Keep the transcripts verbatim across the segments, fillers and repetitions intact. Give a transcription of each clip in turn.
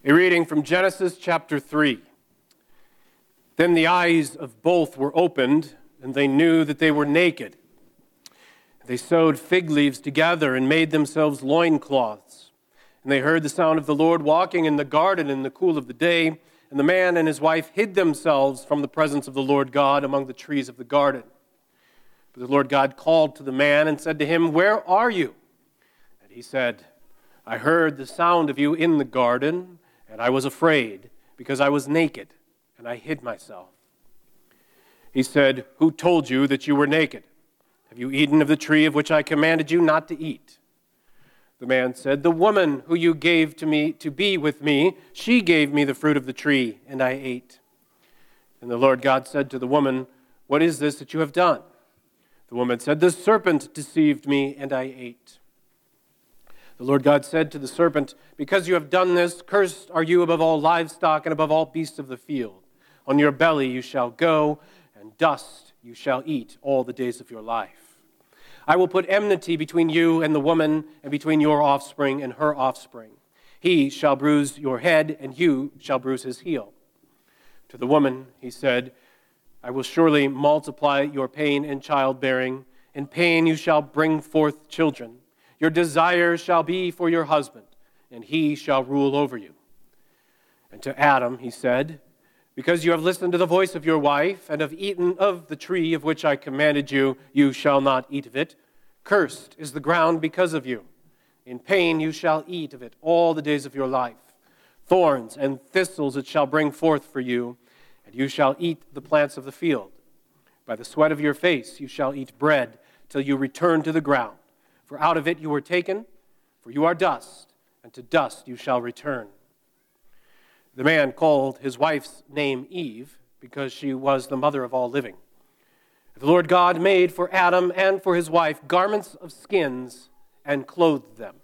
A reading from Genesis chapter three. Then the eyes of both were opened, and they knew that they were naked. They sewed fig leaves together and made themselves loincloths. And they heard the sound of the Lord walking in the garden in the cool of the day, and the man and his wife hid themselves from the presence of the Lord God among the trees of the garden. But the Lord God called to the man and said to him, "Where are you?" And he said, "I heard the sound of you in the garden, and I was afraid, because I was naked, and I hid myself." He said, "Who told you that you were naked? Have you eaten of the tree of which I commanded you not to eat?" The man said, "The woman who you gave to me to be with me, she gave me the fruit of the tree, and I ate." And the Lord God said to the woman, "What is this that you have done?" The woman said, "The serpent deceived me, and I ate." The Lord God said to the serpent, "Because you have done this, cursed are you above all livestock and above all beasts of the field. On your belly you shall go, and dust you shall eat all the days of your life. I will put enmity between you and the woman, and between your offspring and her offspring. He shall bruise your head, and you shall bruise his heel." To the woman he said, "I will surely multiply your pain in childbearing. In pain you shall bring forth children. Your desire shall be for your husband, and he shall rule over you." And to Adam he said, "Because you have listened to the voice of your wife, and have eaten of the tree of which I commanded you, you shall not eat of it. Cursed is the ground because of you. In pain you shall eat of it all the days of your life. Thorns and thistles it shall bring forth for you, and you shall eat the plants of the field. By the sweat of your face you shall eat bread till you return to the ground. For out of it you were taken, for you are dust, and to dust you shall return." The man called his wife's name Eve, because she was the mother of all living. The Lord God made for Adam and for his wife garments of skins and clothed them.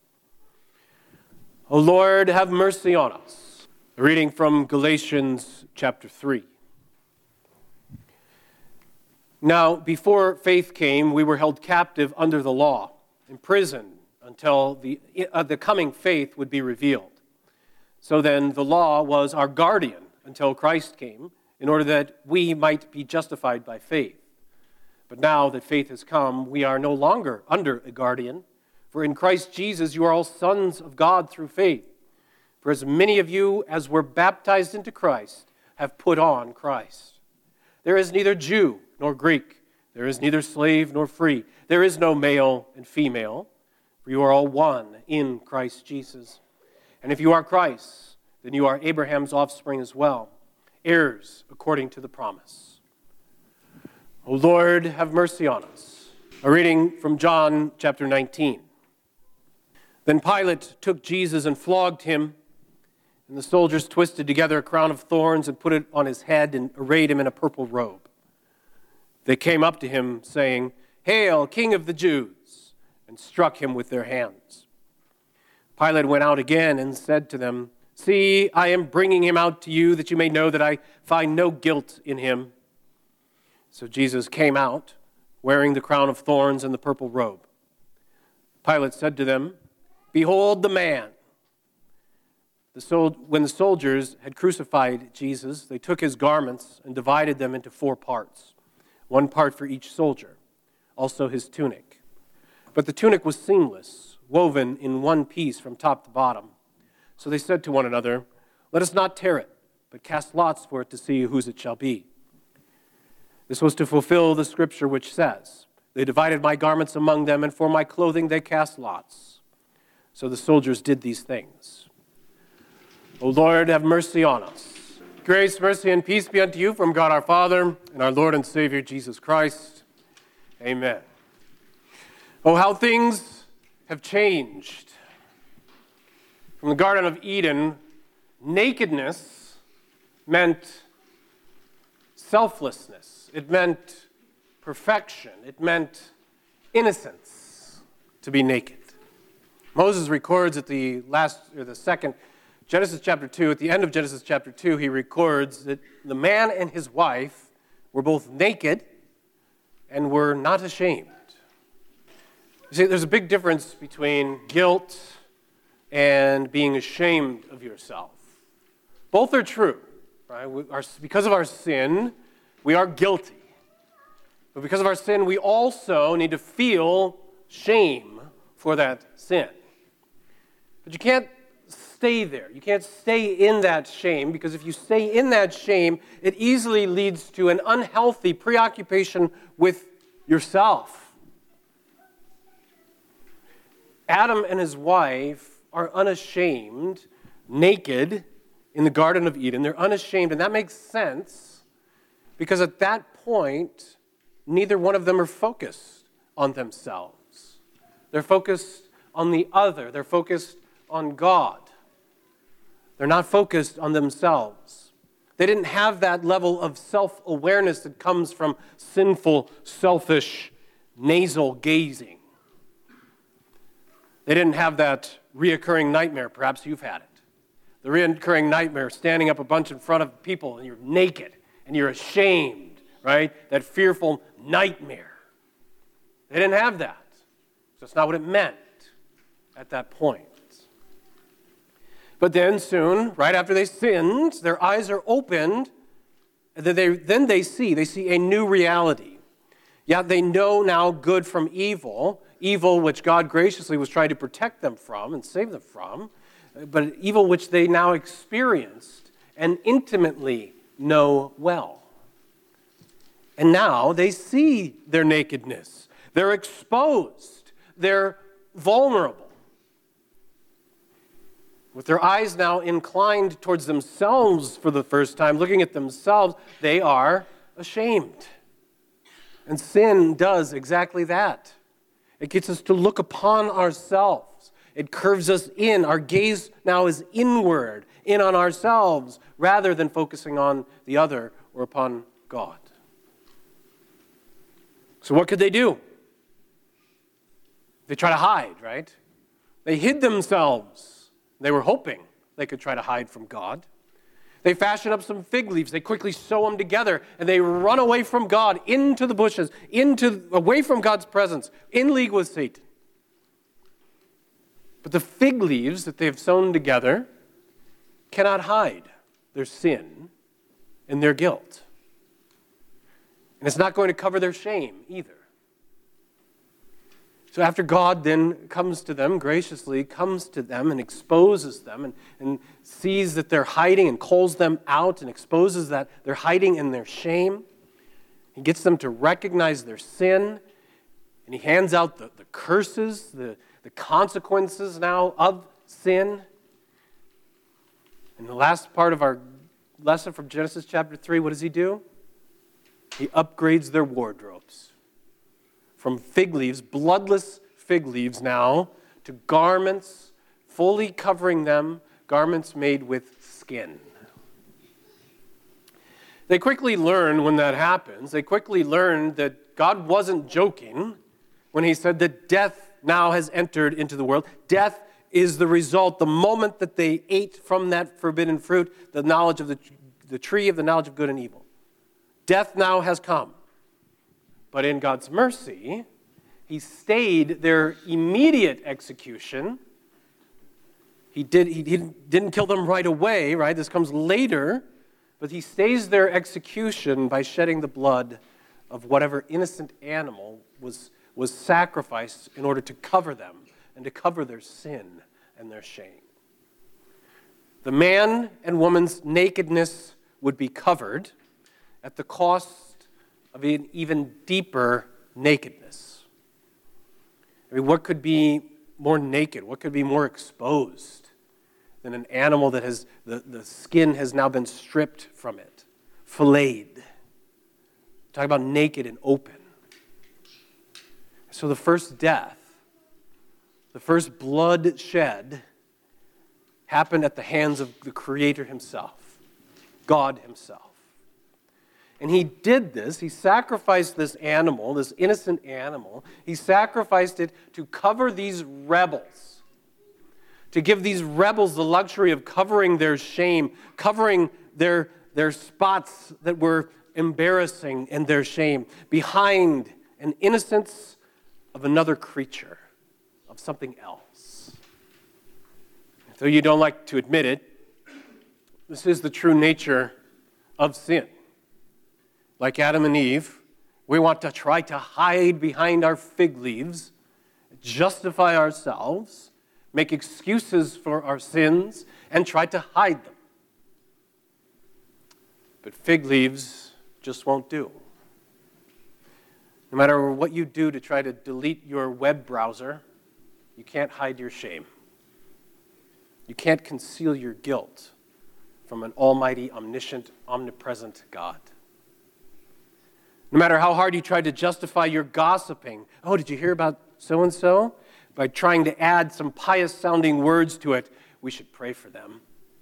O Lord, have mercy on us. A reading from Galatians chapter three. Now, before faith came, we were held captive under the law, imprisoned until the, uh, the coming faith would be revealed. So then the law was our guardian until Christ came, in order that we might be justified by faith. But now that faith has come, we are no longer under a guardian, for in Christ Jesus you are all sons of God through faith. For as many of you as were baptized into Christ have put on Christ. There is neither Jew nor Greek, there is neither slave nor free, there is no male and female, for you are all one in Christ Jesus. And if you are Christ, then you are Abraham's offspring as well, heirs according to the promise. O Lord, have mercy on us. A reading from John chapter nineteen. Then Pilate took Jesus and flogged him, and the soldiers twisted together a crown of thorns and put it on his head and arrayed him in a purple robe. They came up to him, saying, "Hail, King of the Jews!" and struck him with their hands. Pilate went out again and said to them, "See, I am bringing him out to you, that you may know that I find no guilt in him." So Jesus came out, wearing the crown of thorns and the purple robe. Pilate said to them, "Behold the man." The sol- when the soldiers had crucified Jesus, they took his garments and divided them into four parts, one part for each soldier, also his tunic. But the tunic was seamless, woven in one piece from top to bottom. So they said to one another, "Let us not tear it, but cast lots for it to see whose it shall be." This was to fulfill the scripture which says, "They divided my garments among them, and for my clothing they cast lots." So the soldiers did these things. O Lord, have mercy on us. Grace, mercy, and peace be unto you from God our Father and our Lord and Savior Jesus Christ. Amen. Oh, how things have changed. From the Garden of Eden, nakedness meant selflessness. It meant perfection. It meant innocence to be naked. Moses records at the last, or the second, Genesis chapter two, at the end of Genesis chapter two, he records that the man and his wife were both naked and were not ashamed. You see, there's a big difference between guilt and being ashamed of yourself. Both are true, right? We are, because of our sin, we are guilty. But because of our sin, we also need to feel shame for that sin. But you can't stay there. You can't stay in that shame, because if you stay in that shame, it easily leads to an unhealthy preoccupation with yourself. Adam and his wife are unashamed, naked in the Garden of Eden. They're unashamed, and that makes sense because at that point, neither one of them are focused on themselves. They're focused on the other. They're focused on God. They're not focused on themselves. They didn't have that level of self-awareness that comes from sinful, selfish, nasal gazing. They didn't have that reoccurring nightmare. Perhaps you've had it. The reoccurring nightmare, standing up a bunch in front of people and you're naked and you're ashamed, right? That fearful nightmare. They didn't have that. So that's not what it meant at that point. But then soon, right after they sinned, their eyes are opened, and then they, then they see, they see a new reality. Yeah, they know now good from evil, evil which God graciously was trying to protect them from and save them from, but evil which they now experienced and intimately know well. And now they see their nakedness. They're exposed. They're vulnerable. With their eyes now inclined towards themselves for the first time, looking at themselves, they are ashamed. And sin does exactly that. It gets us to look upon ourselves. It curves us in. Our gaze now is inward, in on ourselves, rather than focusing on the other or upon God. So what could they do? They try to hide, right? They hid themselves. They were hoping they could try to hide from God. They fashion up some fig leaves. They quickly sew them together, and they run away from God into the bushes, into away from God's presence, in league with Satan. But the fig leaves that they have sewn together cannot hide their sin and their guilt. And it's not going to cover their shame either. So after God then comes to them, graciously comes to them and exposes them and, and sees that they're hiding and calls them out and exposes that they're hiding in their shame, he gets them to recognize their sin, and he hands out the, the curses, the, the consequences now of sin. In the last part of our lesson from Genesis chapter three, what does he do? He upgrades their wardrobes. From fig leaves, bloodless fig leaves now, to garments fully covering them, garments made with skin. They quickly learn when that happens, they quickly learn that God wasn't joking when he said that death now has entered into the world. Death is the result, the moment that they ate from that forbidden fruit, the knowledge of the, the tree of the knowledge of good and evil. Death now has come. But in God's mercy, he stayed their immediate execution. He, did, he didn't, didn't kill them right away, right? This comes later. But he stays their execution by shedding the blood of whatever innocent animal was, was sacrificed in order to cover them and to cover their sin and their shame. The man and woman's nakedness would be covered at the cost of an even deeper nakedness. I mean, what could be more naked? What could be more exposed than an animal that has, the, the skin has now been stripped from it, filleted? Talk about naked and open. So the first death, the first blood shed, happened at the hands of the Creator himself, God himself. And he did this, he sacrificed this animal, this innocent animal, he sacrificed it to cover these rebels, to give these rebels the luxury of covering their shame, covering their, their spots that were embarrassing and their shame, behind an innocence of another creature, of something else. Though you don't like to admit it, this is the true nature of sin. Like Adam and Eve, we want to try to hide behind our fig leaves, justify ourselves, make excuses for our sins, and try to hide them. But fig leaves just won't do. No matter what you do to try to delete your web browser, you can't hide your shame. You can't conceal your guilt from an almighty, omniscient, omnipresent God. No matter how hard you try to justify your gossiping, oh, did you hear about so-and-so? By trying to add some pious-sounding words to it, we should pray for them.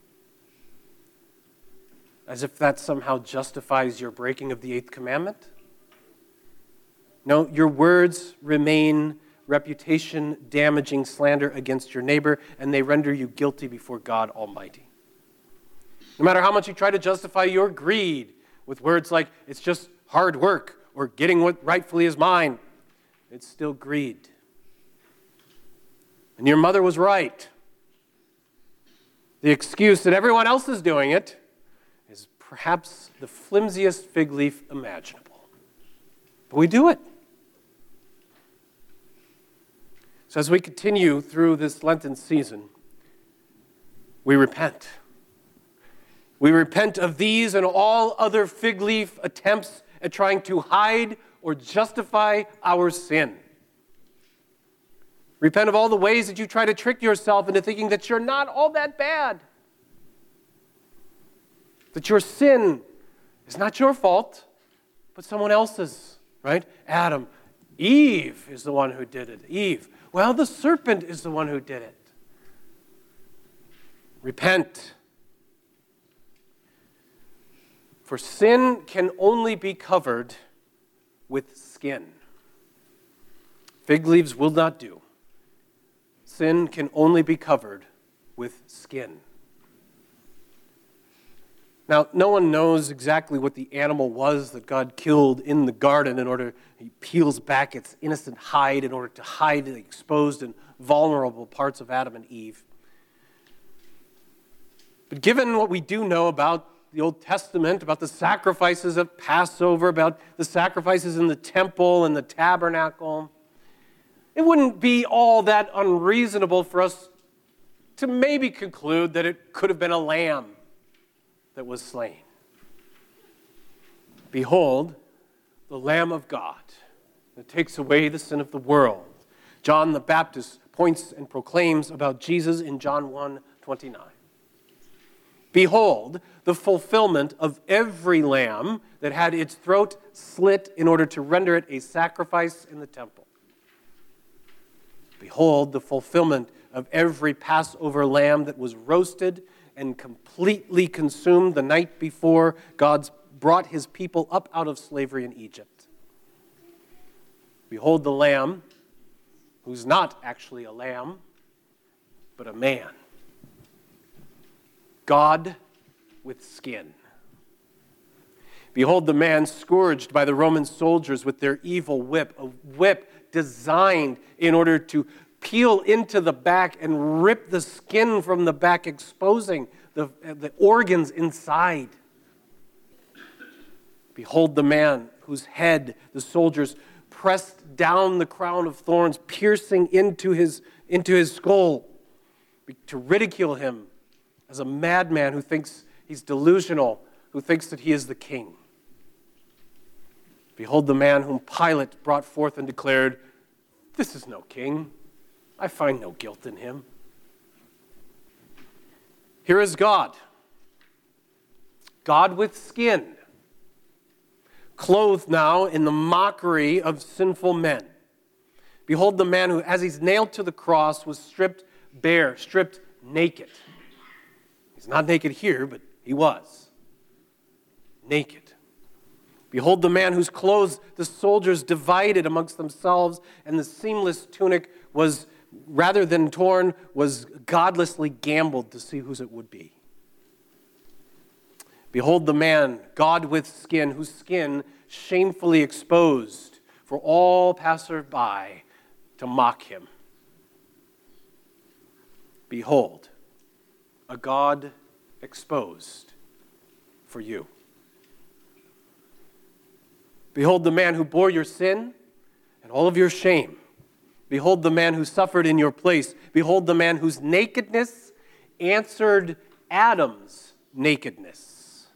As if that somehow justifies your breaking of the eighth commandment. No, your words remain reputation-damaging slander against your neighbor, and they render you guilty before God Almighty. No matter how much you try to justify your greed with words like, it's just hard work, or getting what rightfully is mine, it's still greed. And your mother was right. The excuse that everyone else is doing it is perhaps the flimsiest fig leaf imaginable. But we do it. So as we continue through this Lenten season, we repent. We repent of these and all other fig leaf attempts at trying to hide or justify our sin. Repent of all the ways that you try to trick yourself into thinking that you're not all that bad. That your sin is not your fault, but someone else's, right? Adam, Eve is the one who did it. Eve, well, the serpent is the one who did it. Repent. For sin can only be covered with skin. Fig leaves will not do. Sin can only be covered with skin. Now, no one knows exactly what the animal was that God killed in the garden in order, he peels back its innocent hide in order to hide the exposed and vulnerable parts of Adam and Eve. But given what we do know about the Old Testament, about the sacrifices of Passover, about the sacrifices in the temple and the tabernacle, it wouldn't be all that unreasonable for us to maybe conclude that it could have been a lamb that was slain. Behold, the Lamb of God that takes away the sin of the world. John the Baptist points and proclaims about Jesus in John one twenty-nine. Behold, the fulfillment of every lamb that had its throat slit in order to render it a sacrifice in the temple. Behold, the fulfillment of every Passover lamb that was roasted and completely consumed the night before God brought his people up out of slavery in Egypt. Behold the lamb, who's not actually a lamb, but a man. God with skin. Behold the man scourged by the Roman soldiers with their evil whip, a whip designed in order to peel into the back and rip the skin from the back, exposing the, the organs inside. Behold the man whose head the soldiers pressed down the crown of thorns, piercing into his, into his skull to ridicule him as a madman who thinks he's delusional, who thinks that he is the king. Behold the man whom Pilate brought forth and declared, "This is no king. I find no guilt in him." Here is God. God with skin, clothed now in the mockery of sinful men. Behold the man who, as he's nailed to the cross, was stripped bare, stripped naked. He's not naked here, but he was naked. Behold the man whose clothes the soldiers divided amongst themselves, and the seamless tunic was, rather than torn, was godlessly gambled to see whose it would be. Behold the man, God with skin, whose skin shamefully exposed for all passerby to mock him. Behold a God exposed for you. Behold the man who bore your sin and all of your shame. Behold the man who suffered in your place. Behold the man whose nakedness answered Adam's nakedness.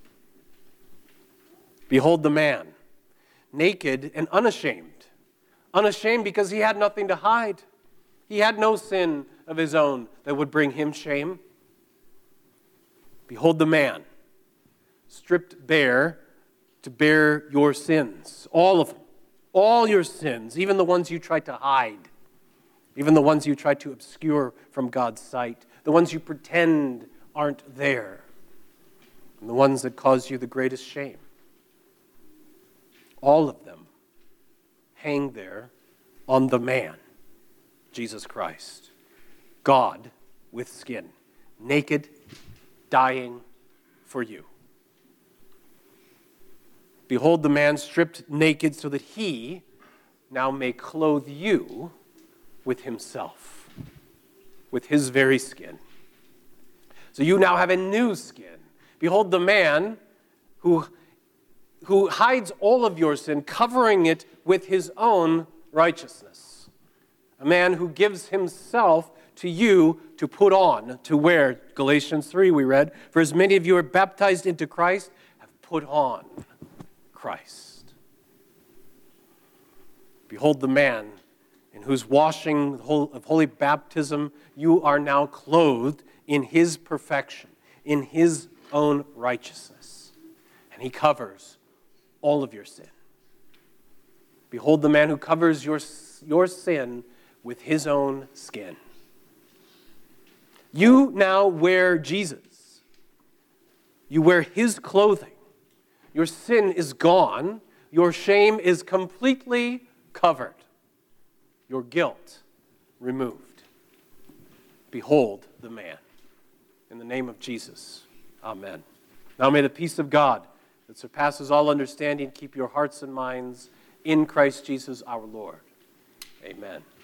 Behold the man, naked and unashamed. Unashamed because he had nothing to hide. He had no sin of his own that would bring him shame. Behold the man, stripped bare to bear your sins, all of them, all your sins, even the ones you tried to hide, even the ones you tried to obscure from God's sight, the ones you pretend aren't there, and the ones that cause you the greatest shame. All of them hang there on the man, Jesus Christ, God with skin, naked, dying for you. Behold the man stripped naked so that he now may clothe you with himself, with his very skin. So you now have a new skin. Behold the man who, who hides all of your sin, covering it with his own righteousness. A man who gives himself to you to put on, to wear. Galatians three we read, for as many of you are baptized into Christ, have put on Christ. Behold the man in whose washing of holy baptism you are now clothed in his perfection, in his own righteousness. And he covers all of your sin. Behold the man who covers your, your sin with his own skin. You now wear Jesus. You wear his clothing. Your sin is gone. Your shame is completely covered. Your guilt removed. Behold the man. In the name of Jesus, amen. Now may the peace of God that surpasses all understanding keep your hearts and minds in Christ Jesus our Lord. Amen.